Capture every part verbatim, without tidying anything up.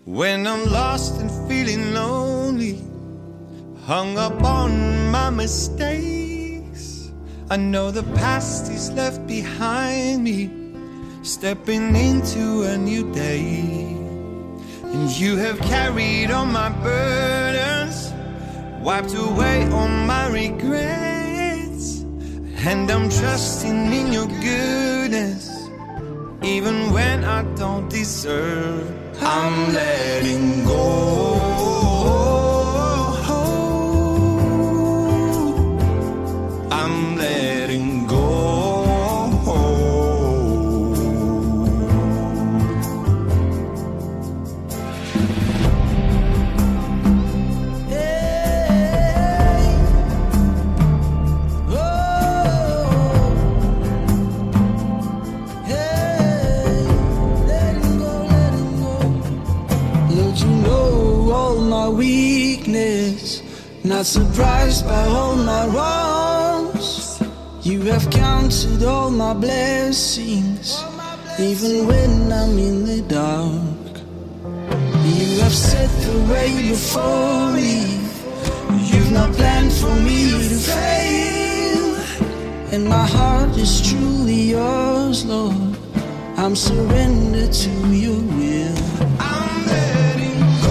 When I'm lost and feeling lonely, hung up on my mistakes, I know the past is left behind me, stepping into a new day. And you have carried all my burdens, wiped away all my regrets, and I'm trusting in your goodness, even when I don't deserve. I'm letting go. I'm letting go. Weakness, not surprised by all my wrongs. You have counted all my blessings, even when I'm in the dark. You have set the way before me. You've not planned for me to fail, and my heart is truly yours, Lord. I'm surrendered to your will. I'm letting go.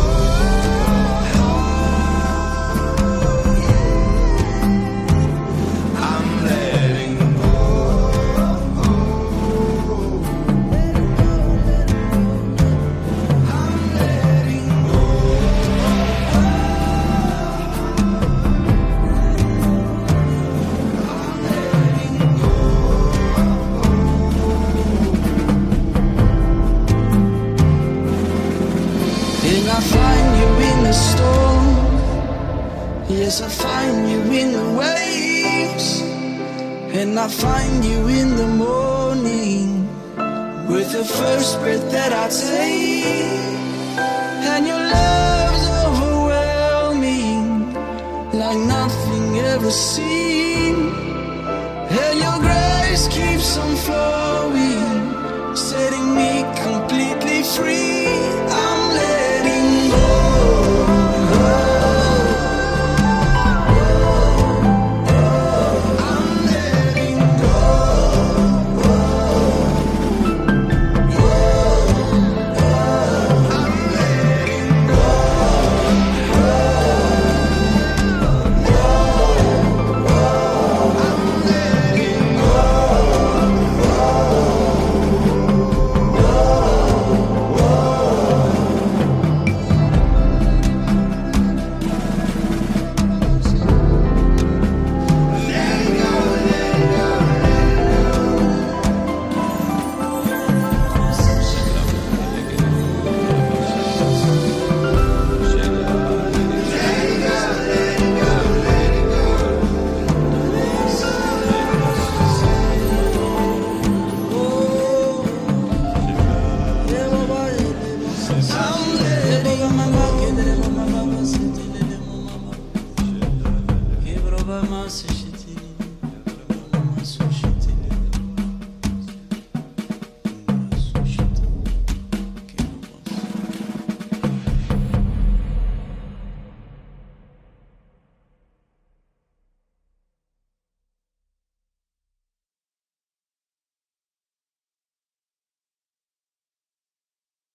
Yes, I find you in the waves, and I find you in the morning, with the first breath that I take. And your love's overwhelming, like nothing ever seen, and your grace keeps on flowing.